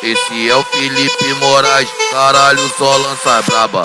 Esse é o Felipe Moraes, caralho, só lança braba.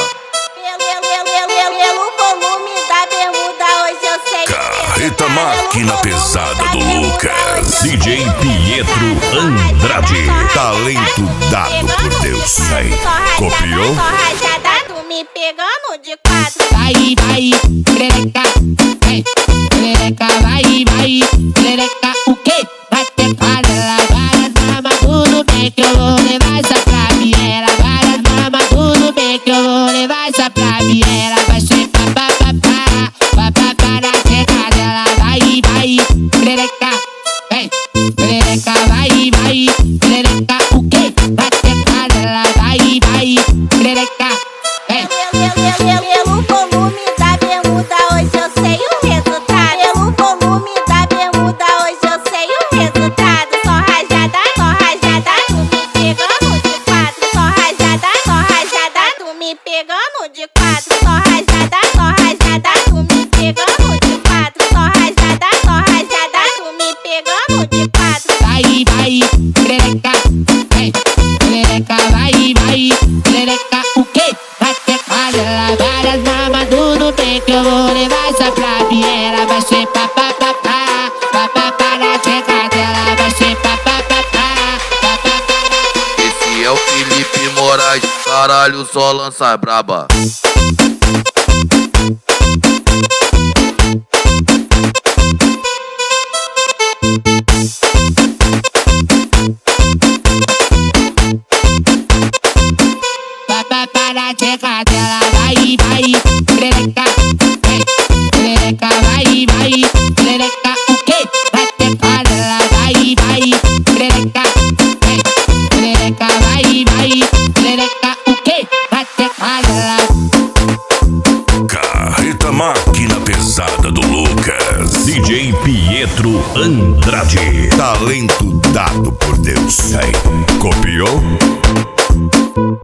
Pelo volume da bermuda, hoje eu sei. Carreta Máquina Pesada do Lucas. DJ Pietro Andrade. Talento dado por Deus. Aí, copiou? Só rajada, tu me pegando de quatro. Vai, perereca, vai, perereca, vai, perereca, o quê? Vai ter panela, várias mamas, tudo bem que eu vou levar essa pra Viera. Várias mamas, tudo bem que eu vou levar essa pra Viera. Vai ser papapá na seca dela. Vai, perereca, vai, perereca, vai, perereca, o quê? Vai ter panela, vai, perereca, vai. Pelo volume da bermuda, hoje eu sei o resultado. Pelo volume da bermuda, hoje eu sei o resultado. Só rajada, tu me pegando de quatro. Só rajada, tu me pegando de quatro. Só rajada, tu me pegando de quatro. Só rajada, tu me pegando de quatro. Vai, perereca, vai, perereca, vai, perereca, o quê? Vai ter panela, várias mamas, tudo bem que eu vou levar essa pra Viera. Vai ser papapá na seca dela. Vai ser papapá. Esse é o Felipe Moraes, caralho, só lança braba. Papapá na seca dela. Vai, perereca, vai, perereca, vai, perereca, o quê? Vai ter panela, vai, perereca, vai, perereca, vai, perereca, o quê? Vai ter panela. Carreta Máquina Pesada do Lucas. DJ Pietro Andrade. Talento dado por Deus. Aí, copiou?